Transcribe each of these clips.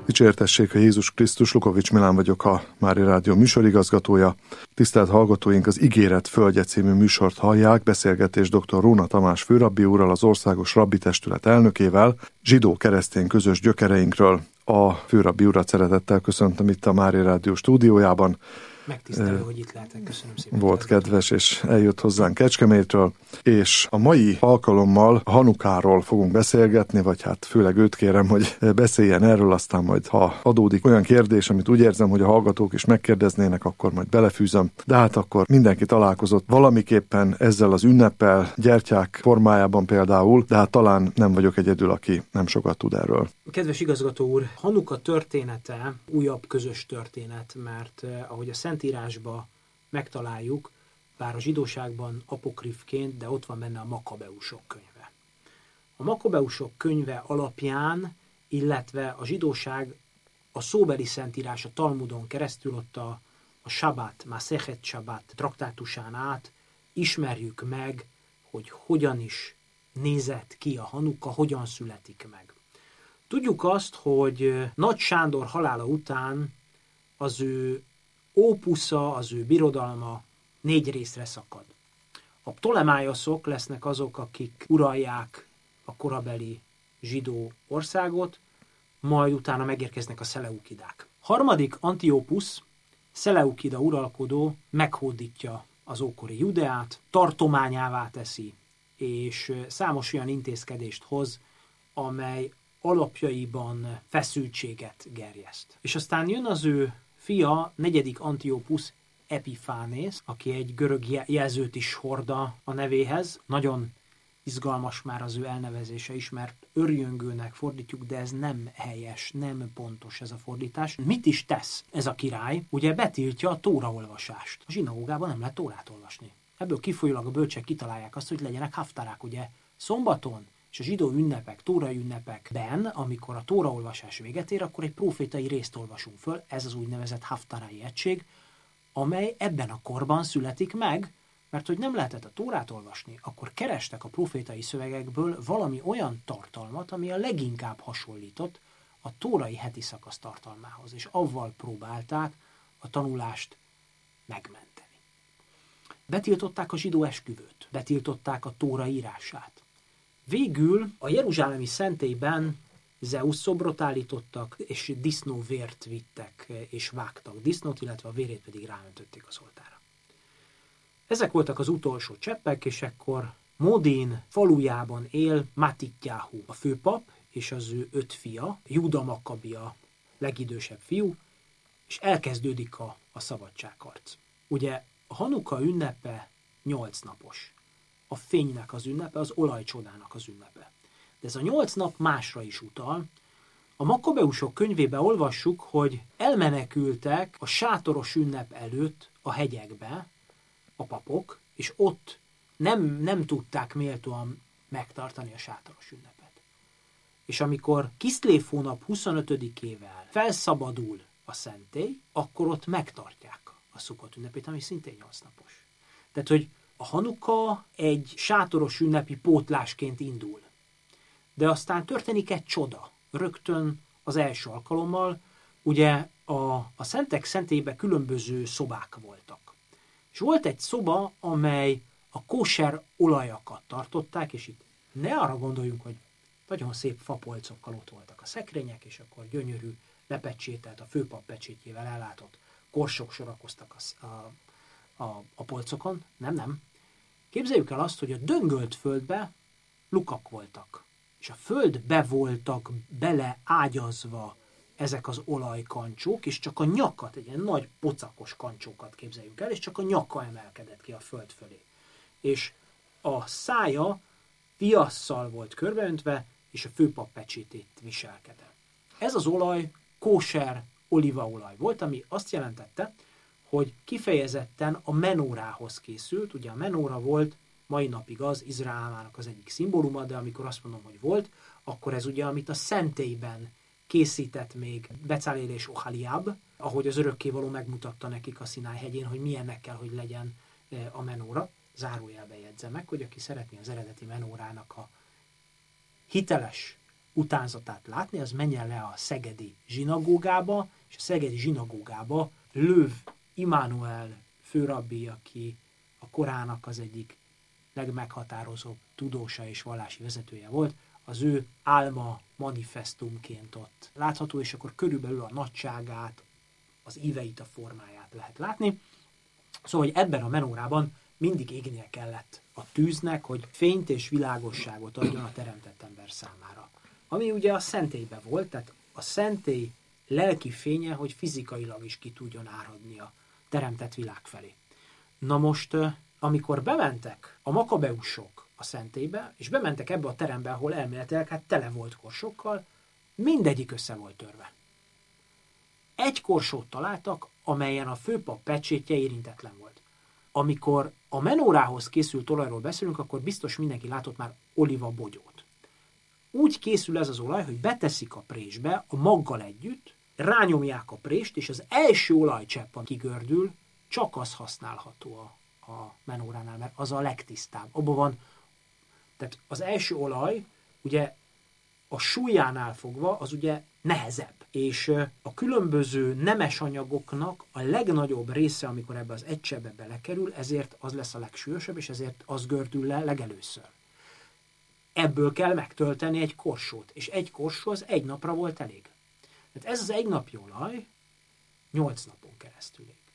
Dicsértessék a Jézus Krisztus, Lukovics Milán vagyok, a Mária Rádió műsorigazgatója. Tisztelt hallgatóink, az Ígéret földje című műsort hallják, beszélgetés dr. Róna Tamás főrabbi úrral, az Országos Rabbi Testület elnökével, zsidó-keresztény közös gyökereinkről. A főrabbi urat szeretettel köszöntöm itt a Mária Rádió stúdiójában. Megtisztelő, hogy itt lehetek. Köszönöm szépen. Volt kedves, és eljött hozzánk Kecskemétről, és a mai alkalommal Hanukáról fogunk beszélgetni, vagy hát főleg őt kérem, hogy beszéljen erről, aztán majd, ha adódik olyan kérdés, amit úgy érzem, hogy a hallgatók is megkérdeznének, akkor majd belefűzöm. De hát akkor mindenki találkozott valamiképpen ezzel az ünneppel, gyertyák formájában például, de hát talán nem vagyok egyedül, aki nem sokat tud erről. Kedves igazgató úr, Hanuka története újabb közös történet, mert ahogy a Szentírásban megtaláljuk, bár a zsidóságban apokrifként, de ott van benne a Makabeusok könyve. A Makabeusok könyve alapján, illetve a zsidóság a szóbeli Szentírás, a Talmudon keresztül, ott a Sabát, Masechet Sabát traktátusán át ismerjük meg, hogy hogyan is nézett ki a Hanuka, hogyan születik meg. Tudjuk azt, hogy Nagy Sándor halála után az ő ópusza, az ő birodalma 4 részre szakad. A Ptolemájoszok lesznek azok, akik uralják a korabeli zsidó országot, majd utána megérkeznek a szeleukidák. Harmadik Antiópusz, szeleukida uralkodó meghódítja az ókori Judeát, tartományává teszi, és számos olyan intézkedést hoz, amely alapjaiban feszültséget gerjeszt. És aztán jön az ő fia, 4. Antiópusz Epifánész, aki egy görög jelzőt is horda a nevéhez. Nagyon izgalmas már az ő elnevezése is, mert örjöngőnek fordítjuk, de ez nem helyes, nem pontos ez a fordítás. Mit is tesz ez a király? Ugye betiltja a tóraolvasást. A zsinagógában nem lehet tórát olvasni. Ebből kifolyólag a bölcsek kitalálják azt, hogy legyenek haftarák, ugye szombaton, és a zsidó ünnepek, tórai ünnepekben, amikor a tóraolvasás véget ér, akkor egy profétai részt olvasunk föl, ez az úgynevezett haftarai egység, amely ebben a korban születik meg, mert hogy nem lehetett a tórát olvasni, akkor kerestek a profétai szövegekből valami olyan tartalmat, ami a leginkább hasonlított a tórai heti szakasz tartalmához, és avval próbálták a tanulást megmenteni. Betiltották a zsidó esküvőt, betiltották a tóra írását. Végül a jeruzsálemi szentélyben Zeusz szobrot állítottak, és disznóvért vittek, és vágtak disznót, illetve a vérét pedig ráöntötték az oltára. Ezek voltak az utolsó cseppek, és ekkor Modin falujában él Matityahu, a főpap, és az ő 5 fia, Júda Makkabi a legidősebb fiú, és elkezdődik a szabadságharc. Ugye a Hanuka ünnepe 8 napos. A fénynek az ünnepe, az olajcsodának az ünnepe. De ez a 8 nap másra is utal. A Makabeusok könyvébe olvassuk, hogy elmenekültek a sátoros ünnep előtt a hegyekbe a papok, és ott nem tudták méltóan megtartani a sátoros ünnepet. És amikor Kiszlév hónap 25-ével felszabadul a szentély, akkor ott megtartják a Szukot ünnepét, ami szintén 8 napos. Tehát, hogy a Hanuka egy sátoros ünnepi pótlásként indul. De aztán történik egy csoda. Rögtön az első alkalommal, ugye a szentek szentélyben különböző szobák voltak. És volt egy szoba, amely a kóser olajakat tartották, és itt ne arra gondoljunk, hogy nagyon szép fapolcokkal ott voltak a szekrények, és akkor gyönyörű, lepecsételt, a főpap pecsétjével ellátott korsok sorakoztak a polcokon. Nem. Képzeljük el azt, hogy a döngölt földbe lukak voltak, és a földbe voltak beleágyazva ezek az olajkancsók, és csak a nyakat, egy ilyen nagy pocakos kancsókat képzeljük el, és csak a nyaka emelkedett ki a föld fölé. És a szája viasszal volt körbeöntve, és a főpap pecsétét viselkedett. Ez az olaj kóser olívaolaj volt, ami azt jelentette, hogy kifejezetten a menórához készült. Ugye a menóra volt mai napig az Izraelnek az egyik szimbóluma, de amikor azt mondom, hogy volt, akkor ez ugye, amit a szentélyben készített még Becaleel és Oholiab, ahogy az örökkévaló megmutatta nekik a Szináj hegyén, hogy milyennek kell, hogy legyen a menóra. Zárójelbe jegyzem meg, hogy aki szeretné az eredeti menórának a hiteles utánzatát látni, az menjen le a szegedi zsinagógába, és a szegedi zsinagógába Löv Immanuel főrabbi, aki a korának az egyik legmeghatározóbb tudósa és vallási vezetője volt, az ő álma manifestumként ott látható, és akkor körülbelül a nagyságát, az íveit, a formáját lehet látni. Szóval, hogy ebben a menórában mindig égnie kellett a tűznek, hogy fényt és világosságot adjon a teremtett ember számára. Ami ugye a szentélyben volt, tehát a szentély lelki fénye, hogy fizikailag is ki tudjon áradni a teremtett világ felé. Na most, amikor bementek a makabeusok a szentélybe, és bementek ebbe a terembe, ahol elméletileg hát tele volt korsokkal, mindegyik össze volt törve. Egy korsót találtak, amelyen a főpap pecsétje érintetlen volt. Amikor a menórához készült olajról beszélünk, akkor biztos mindenki látott már olivabogyót. Úgy készül ez az olaj, hogy beteszik a présbe a maggal együtt, rányomják a prést, és az első olajcsepp, ami kigördül, csak az használható a menóránál, mert az a legtisztább. Abban van, tehát az első olaj, ugye a súlyánál fogva, az ugye nehezebb. És a különböző nemes anyagoknak a legnagyobb része, amikor ebbe az egy cseppbe belekerül, ezért az lesz a legsúlyosabb, és ezért az gördül le legelőször. Ebből kell megtölteni egy korsót, és egy korsó az egy napra volt elég. Tehát ez az egy napi olaj 8 napon keresztül ég.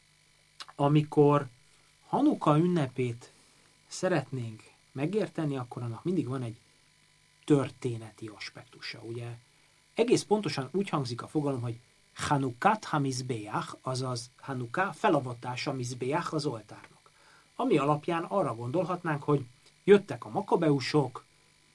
Amikor Hanuka ünnepét szeretnénk megérteni, akkor annak mindig van egy történeti aspektusa. Ugye egész pontosan úgy hangzik a fogalom, hogy Hanukat hamizbeach, azaz Hanuka felavatása mizbeach az oltárnak. Ami alapján arra gondolhatnánk, hogy jöttek a makabeusok,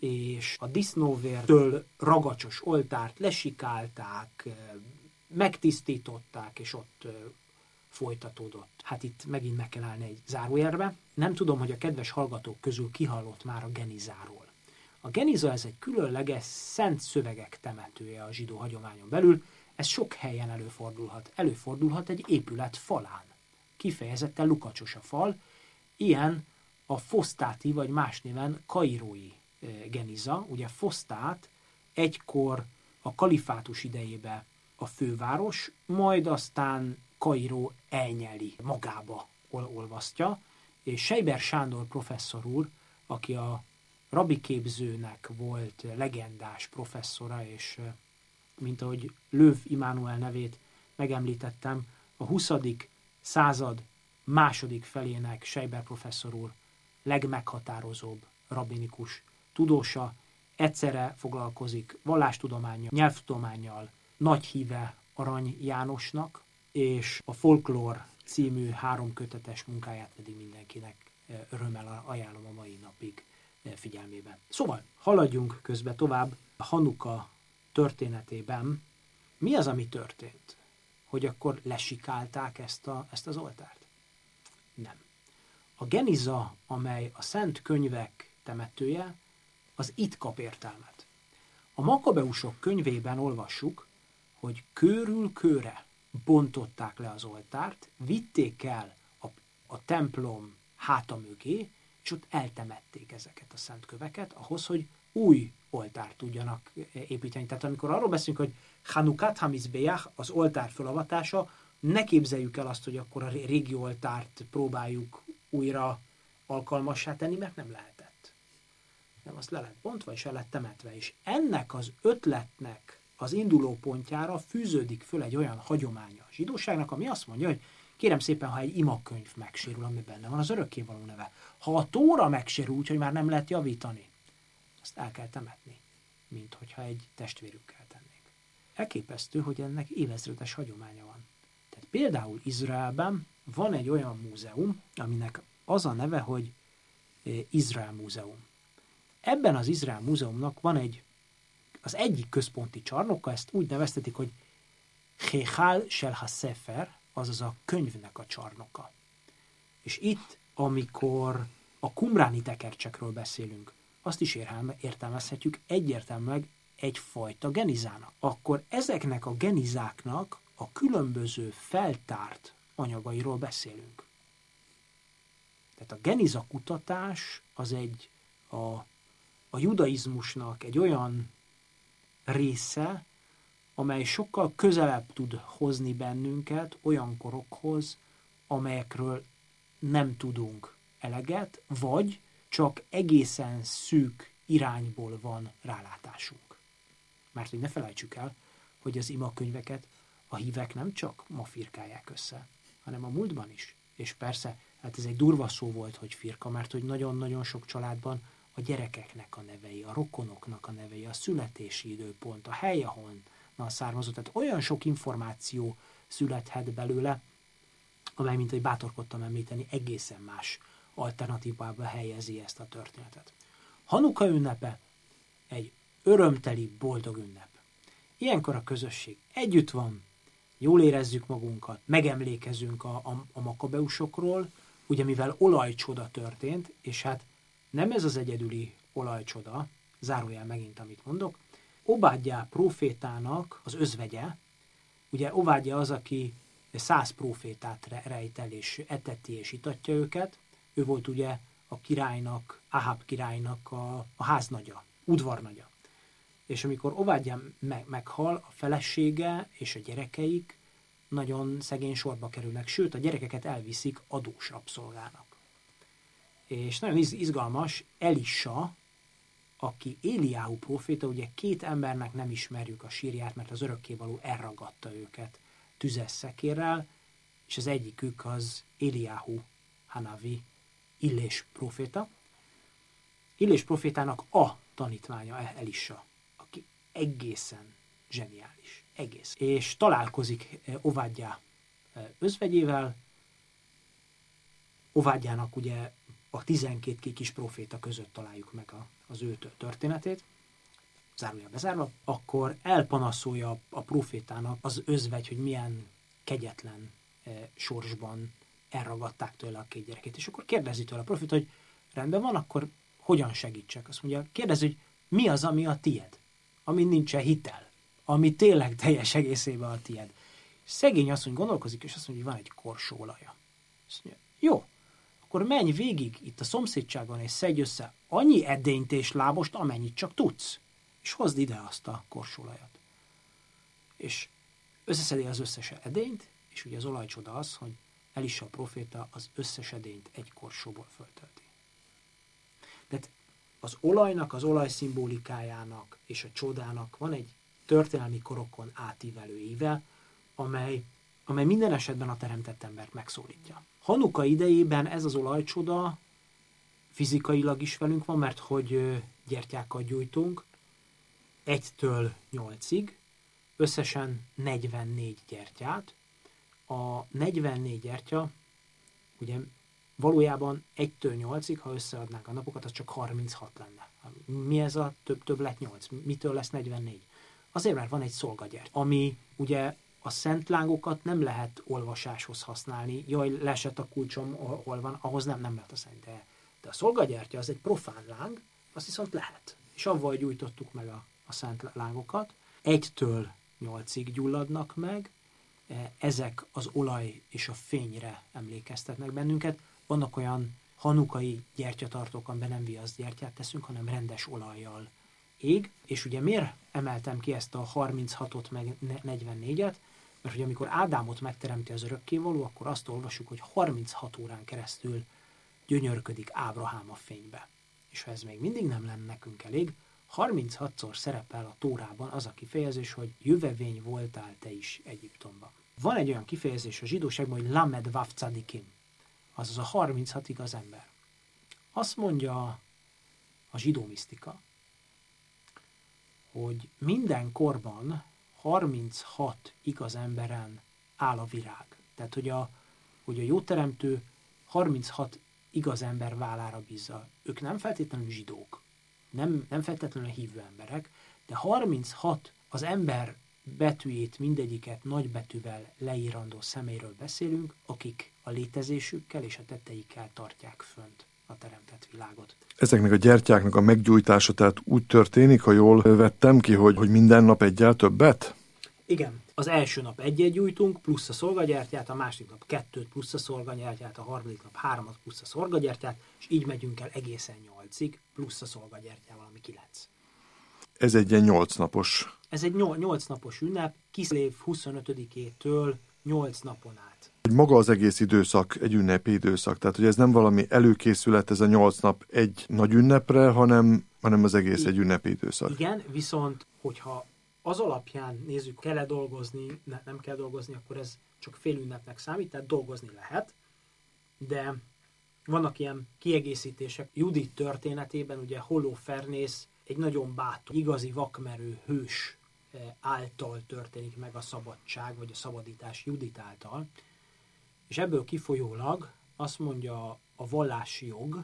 és a disznóvértől ragacsos oltárt lesikálták, megtisztították, és ott folytatódott. Hát itt megint meg kell állni egy zárójelbe. Nem tudom, hogy a kedves hallgatók közül kihallott már a genizáról. A geniza ez egy különleges szent szövegek temetője a zsidó hagyományon belül. Ez sok helyen előfordulhat. Előfordulhat egy épület falán. Kifejezetten lukacsos a fal. Ilyen a fosztáti, vagy más néven kairói geniza. Ugye Fosztát egykor a kalifátus idejében a főváros, majd aztán Kairó elnyeli, magába olvasztja, és Seiber Sándor professzor úr, aki a rabiképzőnek volt legendás professzora, és mint ahogy Löv Immanuel nevét megemlítettem, a 20. század második felének Seiber professzor úr legmeghatározóbb rabbinikus tudósa, egyszerre foglalkozik vallástudománnyal, nyelvtudománnyal, nagy híve Arany Jánosnak, és a Folklór című 3 kötetes munkáját pedig mindenkinek örömmel ajánlom a mai napig figyelmében. Szóval haladjunk közbe tovább a Hanuka történetében. Mi az, ami történt? Hogy akkor lesikálták ezt az oltárt? Nem. A geniza, amely a szent könyvek temetője, az itt kap értelmet. A Makabeusok könyvében olvassuk, hogy kőről kőre bontották le az oltárt, vitték el a templom háta mögé, és ott eltemették ezeket a szent köveket, ahhoz, hogy új oltárt tudjanak építeni. Tehát amikor arról beszélünk, hogy Hanukat hamizbeach, az oltár felavatása, ne képzeljük el azt, hogy akkor a régi oltárt próbáljuk újra alkalmassá tenni, mert nem lehetett. Nem, azt le lett bontva, és el lett temetve. És ennek az ötletnek az induló pontjára fűződik föl egy olyan hagyománya a zsidóságnak, ami azt mondja, hogy kérem szépen, ha egy imakönyv megsérül, ami benne van, az örökkévaló neve. Ha a Tóra megsérül, úgyhogy már nem lehet javítani, azt el kell temetni, mint hogyha egy testvérükkel tennék. Elképesztő, hogy ennek évezredes hagyománya van. Tehát például Izraelben van egy olyan múzeum, aminek az a neve, hogy Izrael Múzeum. Ebben az Izrael Múzeumnak van az egyik központi csarnoka, ezt úgy neveztetik, hogy Héchal Shel HaSefer, azaz a könyvnek a csarnoka. És itt, amikor a kumráni tekercsekről beszélünk, azt is értelmezhetjük egyértelműen egyfajta genizának. Akkor ezeknek a genizáknak a különböző feltárt anyagairól beszélünk. Tehát a genizakutatás az a judaizmusnak egy olyan része, amely sokkal közelebb tud hozni bennünket olyan korokhoz, amelyekről nem tudunk eleget, vagy csak egészen szűk irányból van rálátásunk. Mert hogy ne felejtsük el, hogy az imakönyveket a hívek nem csak ma firkálják össze, hanem a múltban is. És persze, hát ez egy durva szó volt, hogy firka, mert hogy nagyon-nagyon sok családban a gyerekeknek a nevei, a rokonoknak a nevei, a születési időpont, a hely, ahonnan származott. Tehát olyan sok információ születhet belőle, amely, mint hogy bátorkodtam említeni, egészen más alternatívába helyezi ezt a történetet. Hanuka ünnepe egy örömteli, boldog ünnep. Ilyenkor a közösség együtt van, jól érezzük magunkat, megemlékezünk a makabeusokról, ugye mivel olajcsoda történt, és hát nem ez az egyedüli olajcsoda, zárójel megint, amit mondok, Obádjá prófétának az özvegye, ugye Obádjá az, aki 100 prófétát rejt el, és eteti és itatja őket, ő volt ugye a királynak, Ahab királynak a háznagya, udvarnagya. És amikor Obádjá meghal, a felesége és a gyerekeik nagyon szegény sorba kerülnek, sőt a gyerekeket elviszik adós rabszolgának. És nagyon izgalmas, Elisa, aki Éliáhu próféta, ugye 2 embernek nem ismerjük a sírját, mert az örökkévaló elragadta őket tüzes szekérrel, és az egyikük az Éliáhu Hanavi, Illés próféta. Illés prófétának a tanítványa Elisa, aki egészen zseniális, egész. És találkozik Ovádjá özvegyével, Ovádjának ugye a 12 kis próféta között találjuk meg az ő történetét, zárója bezárva, akkor elpanaszolja a prófétának az özvegy, hogy milyen kegyetlen sorsban elragadták tőle a 2 gyerekét. És akkor kérdezi tőle a próféta, hogy rendben van, akkor hogyan segítsek? Azt mondja, kérdezi, hogy mi az, ami a tied? Amin nincsen hitel, ami tényleg teljes egészében a tied. Szegény asszony gondolkozik, és azt mondja, hogy van egy korsóolaja. Azt mondja, jó, akkor menj végig itt a szomszédságon, és szedj össze annyi edényt és lábost, amennyit csak tudsz, és hozd ide azt a korsóolajat. És összeszedi az összes edényt, és ugye az olajcsoda az, hogy Elisa a proféta az összes edényt egy korsóból föltölti. Tehát az olajnak, az olaj szimbolikájának és a csodának van egy történelmi korokon átívelő íve, amely minden esetben a teremtett embert megszólítja. Hanuka idejében ez az olajcsoda fizikailag is velünk van, mert hogy gyertyákat gyújtunk 1-től 8-ig, összesen 44 gyertyát. A 44 gyertya, ugye valójában 1-től 8-ig, ha összeadnánk a napokat, az csak 36 lenne. Mi ez a több lett 8? Mitől lesz 44? Azért, mert van egy szolgagyertya, ami ugye a szent lángokat nem lehet olvasáshoz használni. Jaj, leesett a kulcsom, hol van, ahhoz nem lehet a szent. De a szolgagyertya az egy profán láng, azt viszont lehet. És avval gyújtottuk meg a szent lángokat. 1-től 8-ig gyulladnak meg, ezek az olaj és a fényre emlékeztetnek bennünket. Vannak olyan hanukai gyertyatartók, amiben nem viasz gyertyát teszünk, hanem rendes olajjal ég. És ugye miért emeltem ki ezt a 36-ot meg 44-et? Mert hogy amikor Ádámot megteremti az örökkévaló, akkor azt olvassuk, hogy 36 órán keresztül gyönyörködik Ábrahám a fénybe. És ha ez még mindig nem lenne nekünk elég, 36-szor szerepel a Tórában az a kifejezés, hogy jövevény voltál te is Egyiptomban. Van egy olyan kifejezés a zsidóságban, hogy lamed vav tzadikim, azaz a 36 igaz ember. Azt mondja a zsidó misztika, hogy minden korban 36 igaz emberen áll a virág. Tehát, hogy a jóteremtő 36 igaz ember vállára bízza. Ők nem feltétlenül zsidók, nem feltétlenül hívő emberek, de 36 az ember betűjét, mindegyiket nagybetűvel leírandó személyről beszélünk, akik a létezésükkel és a tetteikkel tartják fönt a teremtett világot. Ezeknek a gyertyáknak a meggyújtása tehát úgy történik, ha jól vettem ki, hogy minden nap egyel többet? Igen. Az első nap 1-et gyújtunk, plusz a szolgagyertyát, a második nap 2-t, plusz a szolgagyertyát, a harmadik nap 3-at, plusz a szolgagyertyát, és így megyünk el egészen 8-ig, plusz a szolgagyertyával, ami 9. Ez egy ilyen 8 napos. Ez egy 8 napos ünnep, Kiszlév 25-től 8 napon át. Maga az egész időszak egy ünnepi időszak, tehát hogy ez nem valami előkészület, ez a 8 nap egy nagy ünnepre, hanem az egész egy ünnepi időszak. Igen, viszont hogyha az alapján nézzük, kell-e dolgozni, nem kell dolgozni, akkor ez csak fél ünnepnek számít, tehát dolgozni lehet, de vannak ilyen kiegészítések. Judit történetében ugye Holofernész egy nagyon bátor, igazi vakmerő hős által történik meg a szabadság, vagy a szabadítás Judit által, és ebből kifolyólag azt mondja a vallási jog,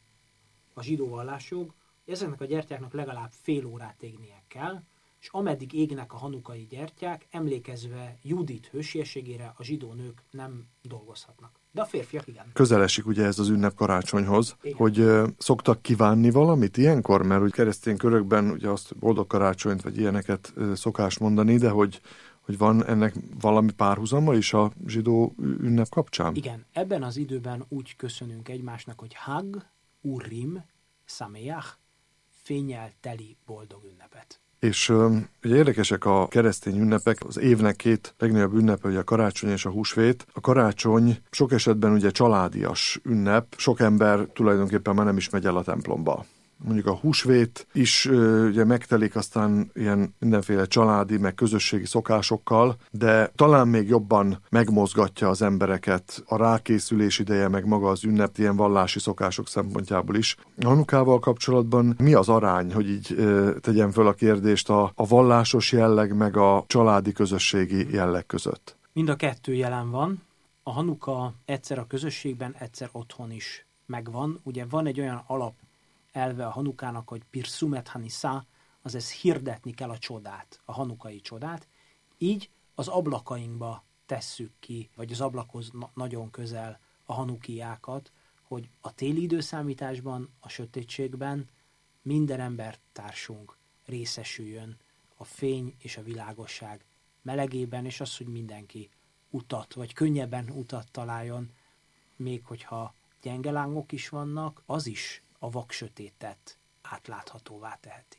a zsidó vallásjog, hogy ezeknek a gyertyáknak legalább fél órát égnie kell, és ameddig égnek a hanukai gyertyák, emlékezve Judit hősiességére a zsidó nők nem dolgozhatnak. De a férfiak igen. Közel esik ugye ez az ünnep karácsonyhoz, igen. Hogy szoktak kívánni valamit ilyenkor, mert úgy keresztény körökben ugye azt boldog karácsonyt vagy ilyeneket szokás mondani, de hogy van ennek valami párhuzama is a zsidó ünnep kapcsán? Igen, ebben az időben úgy köszönünk egymásnak, hogy Hag, Urim, Sameach, fénnyel teli boldog ünnepet. És ugye érdekesek a keresztény ünnepek, az évnek 2 legnagyobb ünnepe, ugye a karácsony és a húsvét. A karácsony sok esetben ugye családias ünnep, sok ember tulajdonképpen már nem is megy el a templomba. Mondjuk a húsvét is ugye megtelik aztán ilyen mindenféle családi, meg közösségi szokásokkal, de talán még jobban megmozgatja az embereket a rákészülés ideje, meg maga az ünnep ilyen vallási szokások szempontjából is. A Hanukával kapcsolatban mi az arány, hogy így tegyem föl a kérdést a vallásos jelleg, meg a családi közösségi jelleg között? Mind a kettő jelen van. A Hanuka egyszer a közösségben, egyszer otthon is megvan. Ugye van egy olyan alap elve a Hanukának, hogy Pirsumet Hanisa, azaz hirdetni kell a csodát, a hanukai csodát. Így az ablakainkba tesszük ki, vagy az ablakhoz nagyon közel a hanukiákat, hogy a téli időszámításban, a sötétségben minden embertársunk részesüljön a fény és a világosság melegében, és az, hogy mindenki utat, vagy könnyebben utat találjon, még hogyha gyenge lángok is vannak, az is a vaksötétet átláthatóvá teheti.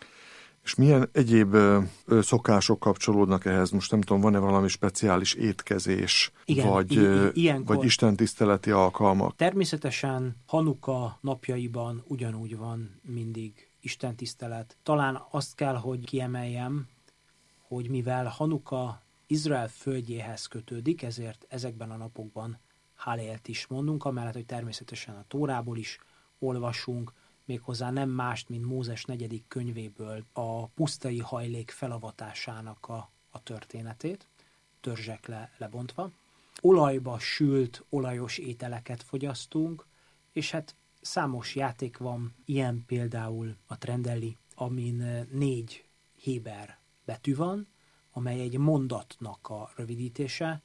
És milyen egyéb szokások kapcsolódnak ehhez? Most nem tudom, van-e valami speciális étkezés, igen, vagy istentiszteleti alkalmak? Természetesen Hanuka napjaiban ugyanúgy van mindig istentisztelet. Talán azt kell, hogy kiemeljem, hogy mivel Hanuka Izrael földjéhez kötődik, ezért ezekben a napokban Halélt is mondunk, amellett, hogy természetesen a Tórából is olvasunk, méghozzá nem mást, mint Mózes 4. könyvéből a pusztai hajlék felavatásának a történetét, törzsek lebontva. Olajba sült, olajos ételeket fogyasztunk, és hát számos játék van, ilyen például a Trendelli, amin 4 héber betű van, amely egy mondatnak a rövidítése.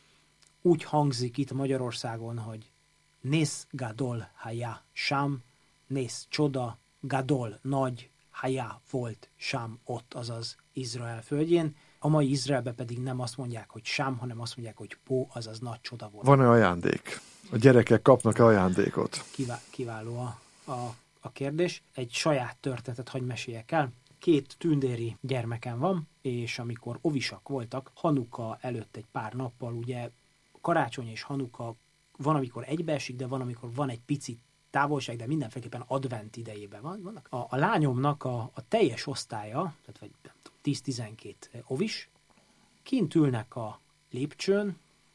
Úgy hangzik itt Magyarországon, hogy Nész Gadol Haya Sam, Nész csoda, Gadol nagy, Haya volt Sam ott, azaz Izrael földjén. A mai Izraelben pedig nem azt mondják, hogy Sam, hanem azt mondják, hogy Pó, azaz nagy csoda volt. Van-e ajándék? A gyerekek kapnak-e ajándékot? Kiváló a kérdés. Egy saját történetet hagy meséljek el. 2 tündéri gyermekem van, és amikor ovisak voltak, Hanuka előtt egy pár nappal, ugye karácsony és Hanuka van, amikor egybeesik, de van, amikor van egy pici távolság, de mindenféleképpen advent idejében vannak. A lányomnak a teljes osztálya, tehát vagy 10-12 ovis, kint ülnek a lépcsőn,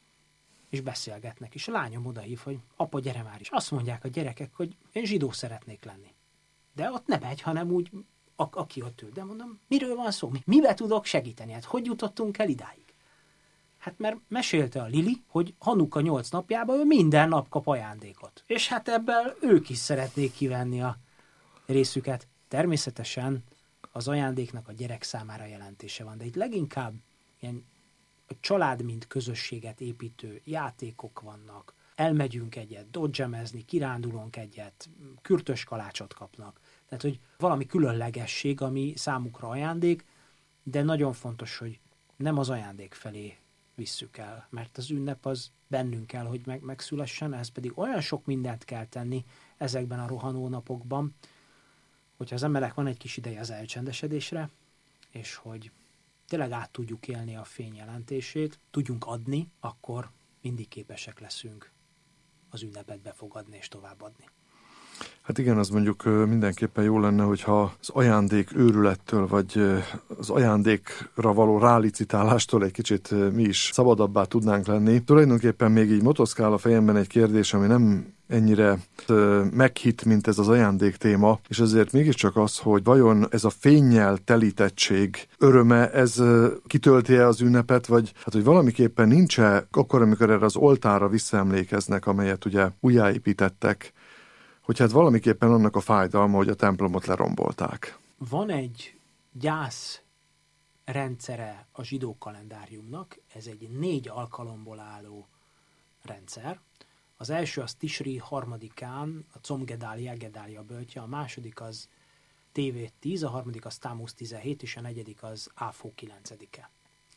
és beszélgetnek, és a lányom odahív, hogy apa, gyere már is. Azt mondják a gyerekek, hogy én zsidó szeretnék lenni. De ott nem egy, hanem úgy, aki ott ül. De mondom, miről van szó? Mibe tudok segíteni? Hát hogy jutottunk el idáig? Hát mert mesélte a Lili, hogy Hanuka 8 napjában ő minden nap kap ajándékot. És hát ebből ők is szeretnék kivenni a részüket. Természetesen az ajándéknak a gyerek számára jelentése van, de itt leginkább ilyen a család mint közösséget építő játékok vannak. Elmegyünk egyet, dodgemezni, kirándulunk egyet, kürtös kalácsot kapnak. Tehát, hogy valami különlegesség, ami számukra ajándék, de nagyon fontos, hogy nem az ajándék felé visszük el, mert az ünnep az bennünk kell, hogy megszülessen, ehhez pedig olyan sok mindent kell tenni ezekben a rohanó napokban, hogyha az emberek van egy kis ideje az elcsendesedésre, és hogy tényleg át tudjuk élni a fény jelentését, tudjunk adni, akkor mindig képesek leszünk az ünnepet befogadni és továbbadni. Hát igen, az mondjuk mindenképpen jó lenne, hogyha az ajándék őrülettől, vagy az ajándékra való rálicitálástól egy kicsit mi is szabadabbá tudnánk lenni. Tulajdonképpen még így motoszkál a fejemben egy kérdés, ami nem ennyire meghitt, mint ez az ajándék téma, és ezért mégiscsak az, hogy vajon ez a fénnyel telítettség öröme, ez kitölti-e az ünnepet, vagy hát, hogy valamiképpen nincs-e akkor, amikor erre az oltárra visszaemlékeznek, amelyet ugye újjáépítettek, hogy hát valamiképpen annak a fájdalma, hogy a templomot lerombolták. Van egy gyász rendszere a zsidó kalendáriumnak, ez egy 4 alkalomból álló rendszer. Az első az Tisri 3-án, a Com Gedália böltje, a második az Tévét 10, a harmadik az Támusz 17, és a negyedik az Áfó 9-e.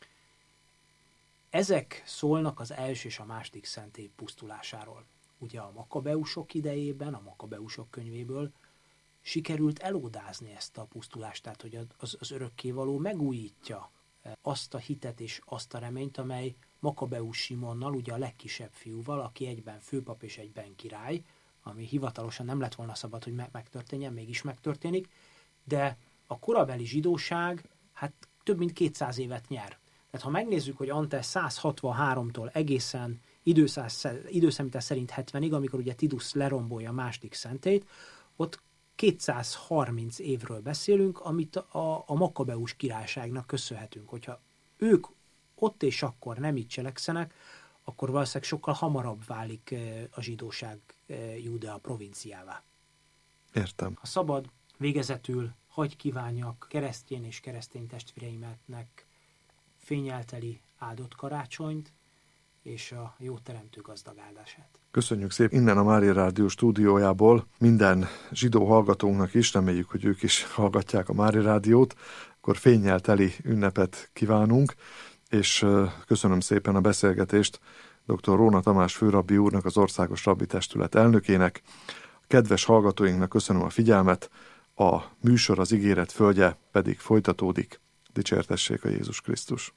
Ezek szólnak az első és a második szentély pusztulásáról. Ugye a Makabeusok idejében, a Makabeusok könyvéből sikerült elódázni ezt a pusztulást, tehát hogy az örökkévaló megújítja azt a hitet és azt a reményt, amely Makabeus Simonnal, ugye a legkisebb fiúval, aki egyben főpap és egyben király, ami hivatalosan nem lett volna szabad, hogy megtörténjen, mégis megtörténik, de a korabeli zsidóság hát több mint 200 évet nyer. Tehát ha megnézzük, hogy Antes 163-tól egészen időszámítás szerint 70-ig, amikor ugye Tidus lerombolja a második szentélyt, ott 230 évről beszélünk, amit a Makabeus királyságnak köszönhetünk. Hogyha ők ott és akkor nem így cselekszenek, akkor valószínűleg sokkal hamarabb válik a zsidóság Júdea provinciává. Értem. Ha szabad, végezetül hagy kívánjak keresztény és keresztény testvéreimnek fényelteli áldott karácsonyt, és a jó teremtő gazdag áldását. Köszönjük szépen innen a Mária Rádió stúdiójából minden zsidó hallgatónknak is, reméljük, hogy ők is hallgatják a Mária Rádiót, akkor fénnyel teli ünnepet kívánunk, és köszönöm szépen a beszélgetést dr. Róna Tamás főrabbi úrnak, az Országos Rabbi Testület elnökének. A kedves hallgatóinknak köszönöm a figyelmet, a műsor Az Ígéret földje pedig folytatódik. Dicsértessék a Jézus Krisztus!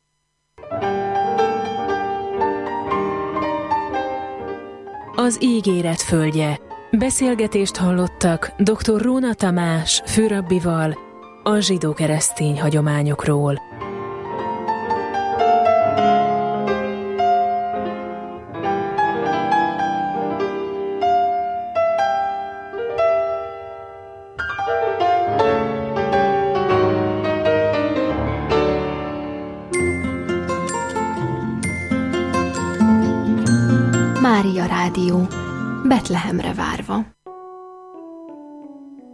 Az Ígéret földje. Beszélgetést hallottak dr. Róna Tamás főrabbival a zsidó-keresztény hagyományokról. Mária Rádió, Betlehemre várva.